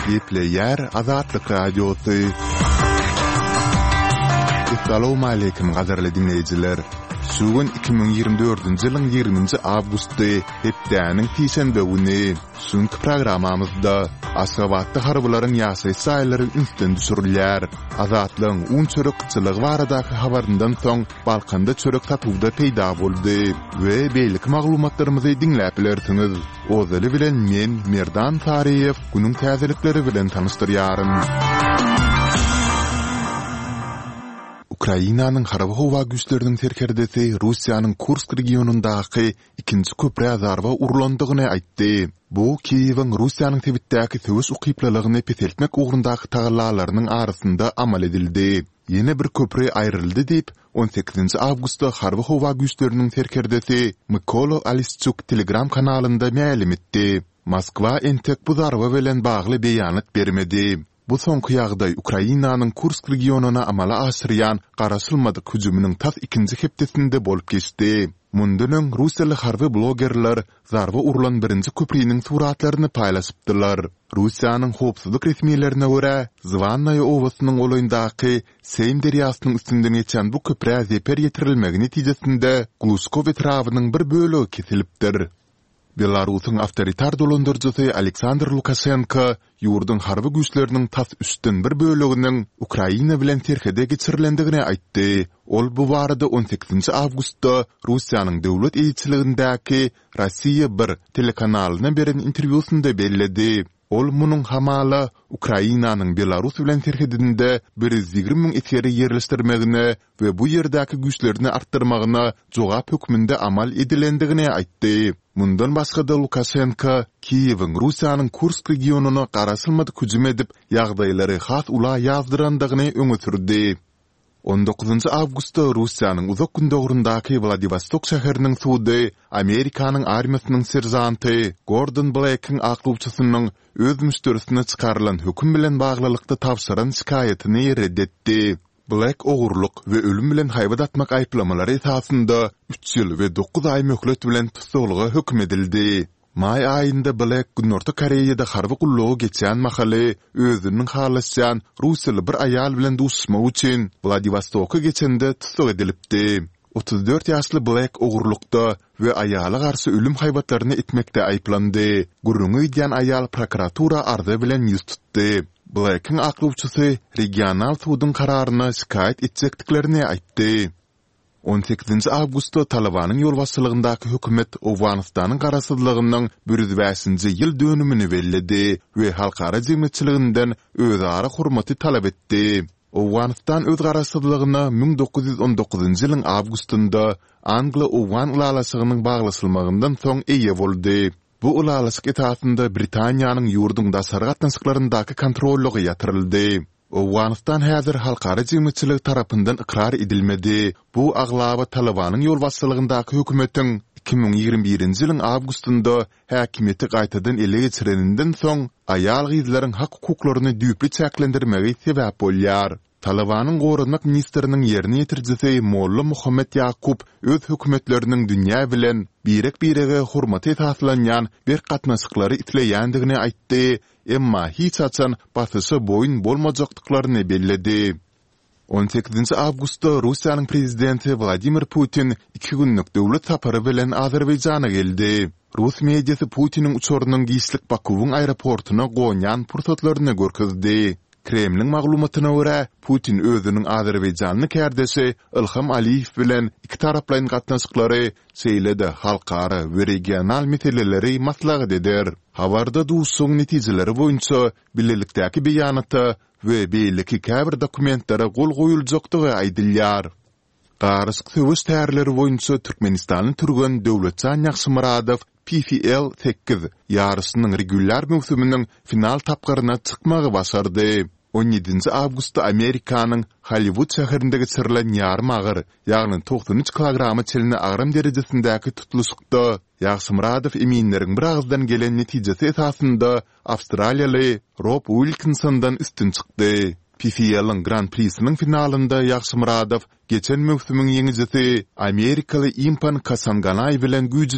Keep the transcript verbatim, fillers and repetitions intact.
Gepleyer Azatlyk radiosu. Assalamu alaykum gaderli dinleyijiler. Sugun iki bin ýygrimi dördünji ýylyň ýygrüminji awgusty hepdäniň Pisenbe güni sunk programamyzda Aşgabatda harbularyň ýaşy saýlary üstün düşürilýär. Azatlyň un çörükçilik baradaky habaryndan soň Balkanda çörük satywda peýda boldy we beýlik maglumatlarymyzy dinläp bilersiňiz. Ozaly bilen men Merdan Tariýew günüň täzelikleri bilen tanışdyrýarym. Ukrainanyň harby howa güýçleriniň terkerdesi Russiýanyň Kursk regionundaky ikinji köpre zarba urulandygyny aýtdy. Bu Kiýewiň Russiýanyň Tebitdäki söwüş ukyplalygyny peteltmek ugrundaky tagallalarynyň arasynda amal edildi. Ýene bir köpre aýryldy diýip on sekizinji awgustda harby howa güýçleriniň terkerdesi Mykola Alischuk Telegram kanalynda ma'lum etdi. Moskwa entek bu zarba bilen bagly beýanat bermedi. Bu soňky ýagdaý Ukrainanyň Kursk regionuna amala aşyrýan garaşylmadyk hüjüminiň tas ikinji hepdesinde bolup geçdi. Mundan Russiýaly harby blogerler zarba urulan birinji köprüniň suratlaryny paýlaşypdylar. Russiýanyň howpsuzlyk resmiýetlerine görä, Zvannaya owasynyň olayyndaky Seym derýasynyň üstünden geçen bu köprä zeper ýetirilmegi netijesinde Glushkov etrawynyň bir bölegi kesilipdir. Belarusyň awtoritar dolandyrjysy Aleksandr Lukashenko ýurdun harby güýçleriniň tas üstün bir böleginiň Ukraina bilen terhede geçirilendigini aýtdy. Ol bu barada on sekizinji awgustda Russiýanyň döwlet elçiligindäki Rossiýa bir telekanalyna beren interwýusynda bellädi. Ol munyň hamala Ukrainanyň Belarus bilen terhedinde bir yüz ýygrimi miň eteri ýerleşdirmegine we bu ýerdäki güýçlerini artdyrmagyna jogap hökmünde amal edilendigini aýtdy. Mundan başga da Lukashenko Kiýewiň Russiýanyň Kursk regionuna garaşylmadyk hüjüm edip ýagdaýlary has ula ýazdyrandygyny öňe sürdi. on dokuzunji awgustda Russiýanyň uzak gündogrundaky Vladivostok şäheriniň suwdy Amerikanyň armiýasynyň serjanty Gordon Black'in aklawçysynyň öz müşterisine çykarylan hökm bilen baglylykda tapşyran şikaýetini reddetdi. Black ogurluk we ölüm bilen haýbat atmak aýplamalary esasynda üç ýyl we dokuz aý möhlet bilen tutukluga hökm edildi. May aýynda Black Günorta Koreýada harby gullugy geçen mahaly özüniň halaşýan Russiýaly bir aýal bilen duşmak üçin Vladivostoka geçende tutuk edilipdi. otuz dört ýaşly Black ogurlukda we aýala garşy ölüm haýbatlaryny etmekde aýplandy. Gurrungy diýen aýal prokuratura arza bilen ýüz tutdy. Black'in aklawçysy regional suwdyň kararyna şikaýet etjekdiklerini aýtdy. on sekizinji awgustda Talabanyň ýol başçylygyndaky hökümet Awganystanyň garaşsyzlygynyň bir yüz beşinji ýyl dönümini bellidi we halkara jemgyýetçiliginden özara hurmaty talap etdi. Awganystan öz garaşsyzlygyny bin dokuz ýüz on dokuzunji ýylyň awgustynda Anglo-Awgan ulalaşygynyň baglasylmagyndan soň eýe boldy. Bu ulalaşyk etasynda Britaniýanyň ýurdun daşary gatnaşyklaryndaky kontrollugy ýatyryldy. Awganystan häzir halkara jemgyýetçilik tarapyndan ikrar edilmedi. Bu aglaba Talabanyň ýol başçylygyndaky hökümetiň iki bin ýygrimi birinji ýylyň awgustynda häkimiýeti gaýtadan ele geçireninden soň aýal gyzlaryň hak hukuklaryny düýpli çäklendirmegi sebäp bolýar. Talabanyň gorunmak ministriniň ýerine ýetirjisi Molla Muhammed Yakup öz hökümetleriniň dünýä bilen birek-birege hurmaty esaslanýan bir gatnaşyklary itleýändigini aýtdy, emma hiç açan basysy boyun bolmajakdyklaryny belledi. on sekizinji awgustda Russiýanyň prezidenti Vladimir Putin iki günlük döwlet sapary bilen Azerbaýjana geldi. Rus mediýasy Putiniň uçurunyň giýişlik Bakuwyň aeroportuna goňan pursatlaryny görkezdi. Kremlin maglumatyna görä Putin özüniň Azerbaýjanyň kärdesi Ilham Aliýew bilen iki taraplaryň gatnaşyklary seýlede halkara we regional meseleleri maslahat eder. Habarda duşsuň netijeleri boýunça birlikdäki beýanata we beýleki käbir dokumentlere gol goýuljakdygy aýdylýar. Garaşyk söwüş täherleri boýunça Türkmenistanyň türgen Döwletjan Ýagşymyradow P F L sekiz ýarysynyň regular mövsüminiň final tapgaryna çykmagy başardy. on ýedinji awgustda Amerikanyň Hollywood şäherinde geçirilen ýarym agyr, ýagny doksan üç kilogramy çelini agram derejesindäki tutuluşykda Ýagşymyradow eminleriň bir agzdan gelen netijesi esasynda Awstraliýaly Rob Wilkinsondan üstün çykdy. P F L'ın Grand Prix'sinin finalında Ýagşymyradow geçen mövsümüň ýeňijisi Amerikaly Impan Kasanganay bilen güýji